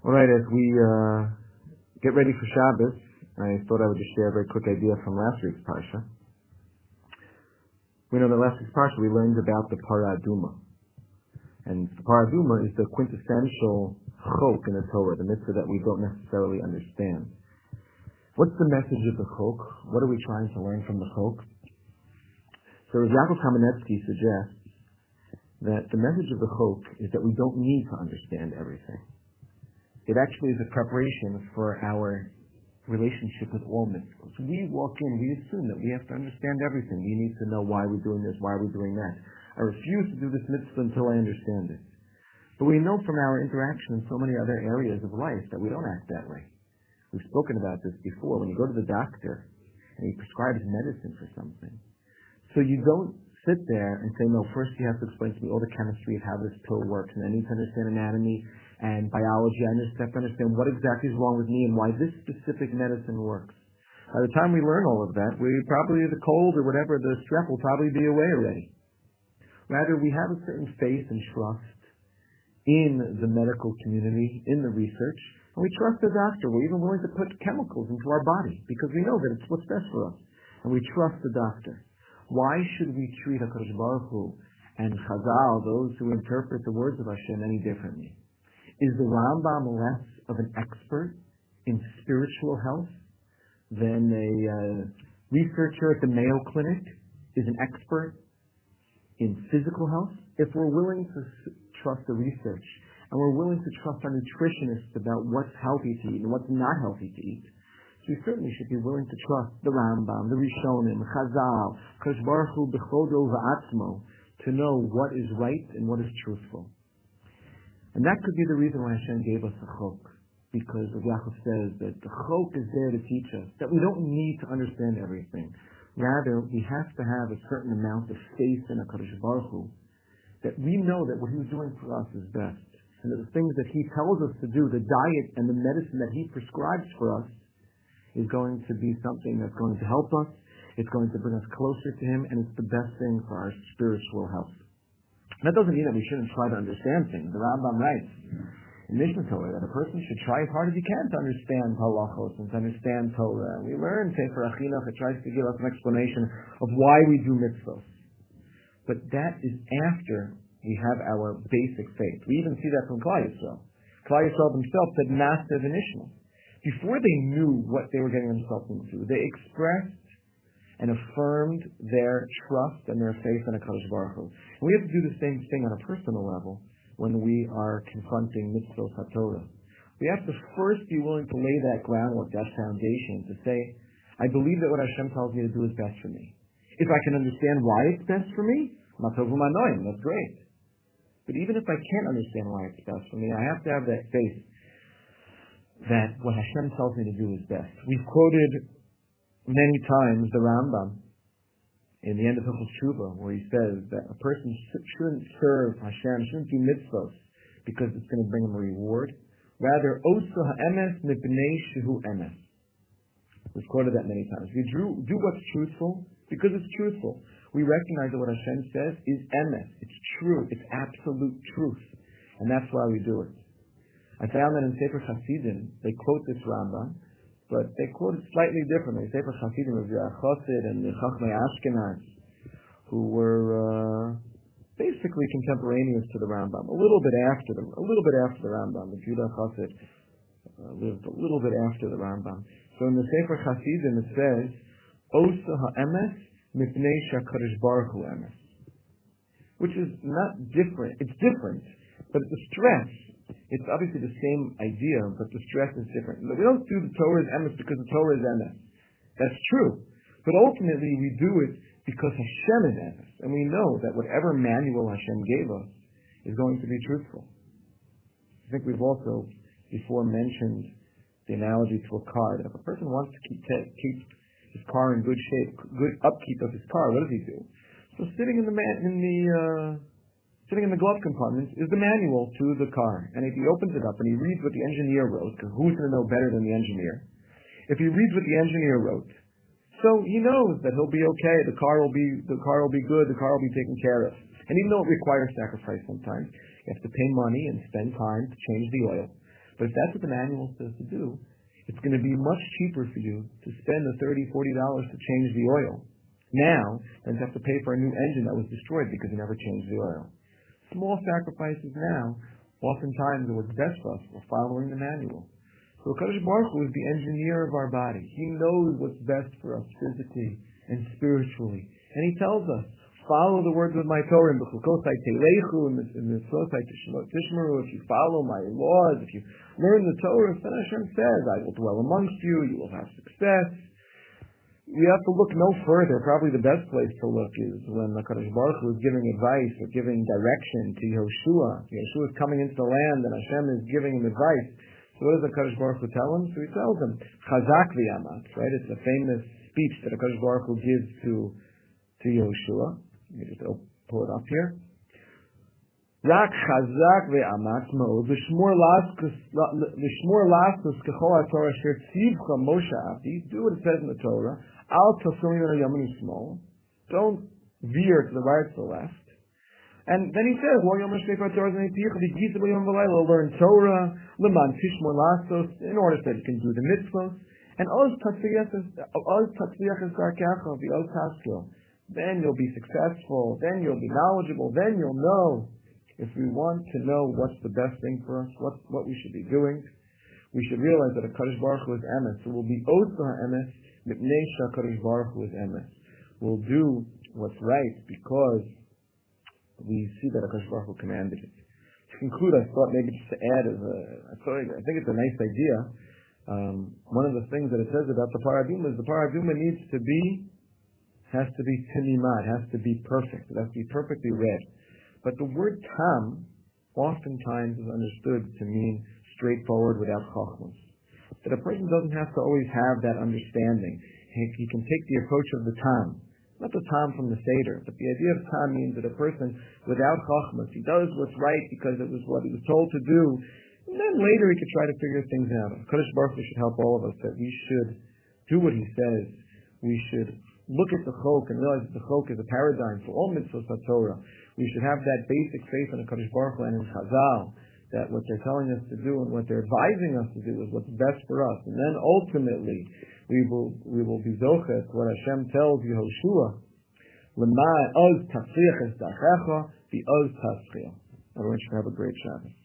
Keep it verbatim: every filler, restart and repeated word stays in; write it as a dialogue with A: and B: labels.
A: All right, as we uh, get ready for Shabbos, I thought I would just share a very quick idea from last week's Parsha. We know that last week's Parsha we learned about the Parah Aduma. And the Parah Aduma is the quintessential chok in the Torah, the mitzvah that we don't necessarily understand. What's the message of the chok? What are we trying to learn from the chok? So Yaakov Kamenetsky suggests that the message of the chok is that we don't need to understand everything. It actually is a preparation for our relationship with all mitzvahs. We walk in, we assume that we have to understand everything. We need to know why we're doing this, why we're doing that. I refuse to do this mitzvah until I understand it. But we know from our interaction in so many other areas of life that we don't act that way. We've spoken about this before. When you go to the doctor and he prescribes medicine for something, so you don't sit there and say, no, first you have to explain to me all the chemistry of how this pill works, and I need to understand anatomy and biology. I just have to understand what exactly is wrong with me and why this specific medicine works. By the time we learn all of that, we probably, the cold or whatever, the strep will probably be away already. Rather, we have a certain faith and trust in the medical community, in the research, and we trust the doctor. We're even willing to put chemicals into our body because we know that it's what's best for us. And we trust the doctor. Why should we treat HaKadosh Baruch Hu and Chazal, those who interpret the words of Hashem, any differently? Is the Rambam less of an expert in spiritual health than a uh, researcher at the Mayo Clinic is an expert in physical health? If we're willing to s- trust the research and we're willing to trust our nutritionists about what's healthy to eat and what's not healthy to eat, we certainly should be willing to trust the Rambam, the Rishonim, Chazal, Kadosh Baruch Hu b'chodo v'atzmo, to know what is right and what is truthful. And that could be the reason why Hashem gave us a chok, because as Yaakov says that the chok is there to teach us that we don't need to understand everything. Rather, we have to have a certain amount of faith in HaKadosh Baruch Hu, that we know that what He's doing for us is best, and that the things that He tells us to do, the diet and the medicine that He prescribes for us, is going to be something that's going to help us, it's going to bring us closer to Him, and it's the best thing for our spiritual health. That doesn't mean that we shouldn't try to understand things. The Rambam writes in Mishnah Torah that a person should try as hard as he can to understand halachos and to understand Torah. We learn Sefer Achinuch, it tries to give us an explanation of why we do mitzvahs. But that is after we have our basic faith. We even see that from Klal Yisrael. Klal Yisrael themselves said Naasav V'Nishma. Before they knew what they were getting themselves into, they expressed and affirmed their trust and their faith in HaKadosh Baruch Hu. And we have to do the same thing on a personal level when we are confronting mitzvot HaTorah. We have to first be willing to lay that groundwork, that foundation, to say, I believe that what Hashem tells me to do is best for me. If I can understand why it's best for me, that's great. But even if I can't understand why it's best for me, I have to have that faith that what Hashem tells me to do is best. We've quoted many times the Rambam in the end of Hilchos Tshuva, where he says that a person shouldn't serve Hashem, shouldn't do mitzvos because it's going to bring him a reward. Rather, osa ha'emes mipnei shehu emes. We've quoted that many times. We do, do what's truthful because it's truthful. We recognize that what Hashem says is emes. It's true. It's absolute truth. And that's why we do it. I found that in Sefer Chasidim, they quote this Rambam, but they quote it slightly differently. Sefer Chasidim of Chosid and the Chachmei Ashkenaz, who were uh, basically contemporaneous to the Rambam, a little bit after them, a little bit after the Rambam. The Judah Chosid uh, lived a little bit after the Rambam. So in the Sefer Chasidim it says, Osa ha'emes mipnei she'HaKadosh Baruch Hu emes, which is not different. It's different, but the stress, it's obviously the same idea, but the stress is different. We don't do the Torah as emes because the Torah is emes. That's true. But ultimately we do it because Hashem is emes. And we know that whatever manual Hashem gave us is going to be truthful. I think we've also before mentioned the analogy to a car, that if a person wants to keep, keep his car in good shape, good upkeep of his car, what does he do? So sitting in the, man, in the uh, Sitting in the glove compartment is the manual to the car. And if he opens it up and he reads what the engineer wrote, because who's going to know better than the engineer? If he reads what the engineer wrote, so he knows that he'll be okay, the car will be the car will be good, the car will be taken care of. And even though it requires sacrifice sometimes, you have to pay money and spend time to change the oil. But if that's what the manual says to do, it's going to be much cheaper for you to spend the thirty dollars, forty dollars to change the oil now than to have to pay for a new engine that was destroyed because you never changed the oil. Small sacrifices now, oftentimes are what's best for us. We're following the manual. So HaKadosh Baruch Hu is the engineer of our body. He knows what's best for us physically and spiritually. And He tells us, follow the words of my Torah, in B'chukosai Teilechu, in the Sosai Tishmeru, if you follow my laws, if you learn the Torah, then Hashem says, I will dwell amongst you, you will have success. We have to look no further. Probably the best place to look is when HaKadosh Baruch Hu is giving advice or giving direction to Yehoshua. Yehoshua is coming into the land and Hashem is giving him advice. So what does HaKadosh Baruch Hu tell him? So he tells him, Chazak v'yamat, right? It's a famous speech that HaKadosh Baruch Hu gives to, to Yehoshua. Let me just pull it up here. Rak chazak ve'amat ma'od v'shmor laskus kechol ha'torah asher tzivcha Moshe Avdi. Do what it says in the Torah. Al tafil yimenu yamin u'shmol. Don't veer to the right or the left. And then he says, "Lo yom ha'shnei Torah z'neipicha v'gisa b'yom v'layla." Learn Torah, leman tishmor lasos, in order that you can do the mitzvos. And oz tatzliach es darkecha v'oz taskil. Then you'll be successful. Then you'll be knowledgeable. Then you'll know. If we want to know what's the best thing for us, what what we should be doing, we should realize that HaKadosh Baruch Hu is emes. So we'll be oz ha'emes mipnei she'HaKadosh Baruch Hu is emes. We'll do what's right because we see that HaKadosh Baruch Hu commanded it. To conclude, I thought maybe just to add, as a, I, thought, I think it's a nice idea. Um, one of the things that it says about the paraduma is the paraduma needs to be, has to be tinimah, has to be perfect. It has to be perfectly read. But the word tam oftentimes is understood to mean straightforward without chachmas. That a person doesn't have to always have that understanding. He, he can take the approach of the tam. Not the tam from the Seder, but the idea of tam means that a person without chachmas, he does what's right because it was what he was told to do, and then later he could try to figure things out. HaKadosh Baruch Hu should help all of us that we should do what he says. We should look at the chok and realize that the chok is a paradigm for all mitzvot Torah. We should have that basic faith in HaKadosh Baruch Hu and in Chazal, that what they're telling us to do and what they're advising us to do is what's best for us. And then ultimately, we will we will be zochet what Hashem tells Yehoshua, L'ma oz tafriach es dachecha, the oz taschiel. Everyone should have a great Shabbos.